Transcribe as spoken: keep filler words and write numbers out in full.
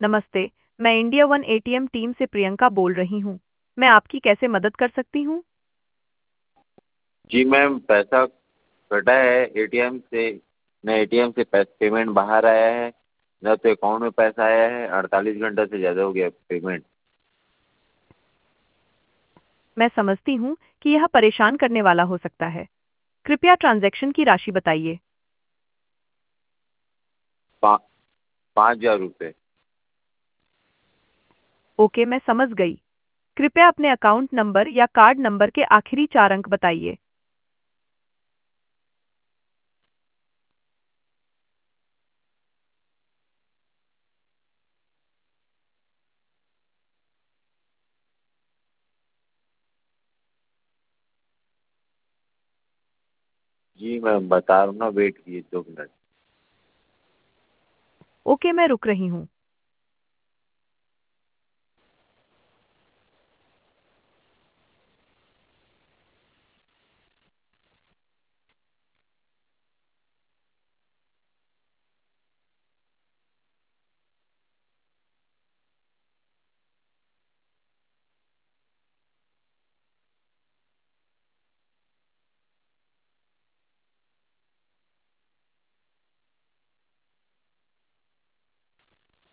नमस्ते, मैं India one ATM team से प्रियंका बोल रही हूँ। मैं आपकी कैसे मदद कर सकती हूँ? जी मैम, पैसा कटा है एटीएम से। न एटीएम से पैसे पेमेंट बाहर आया है, न तो अकाउंट में पैसा आया है। अड़तालीस घंटा से ज़्यादा हो गया पेमेंट। मैं समझती हूँ कि यह परेशान करने वाला हो सकता है। कृपया ट्रांजैक्शन की राशि बताइए। पा, पाँच हजार रुपये। ओके, मैं समझ गई। कृपया अपने अकाउंट नंबर या कार्ड नंबर के आखिरी चार अंक बताइए। जी मैं बता रहा हूँ ना, वेट कीजिए दो मिनट। ओके, मैं रुक रही हूँ।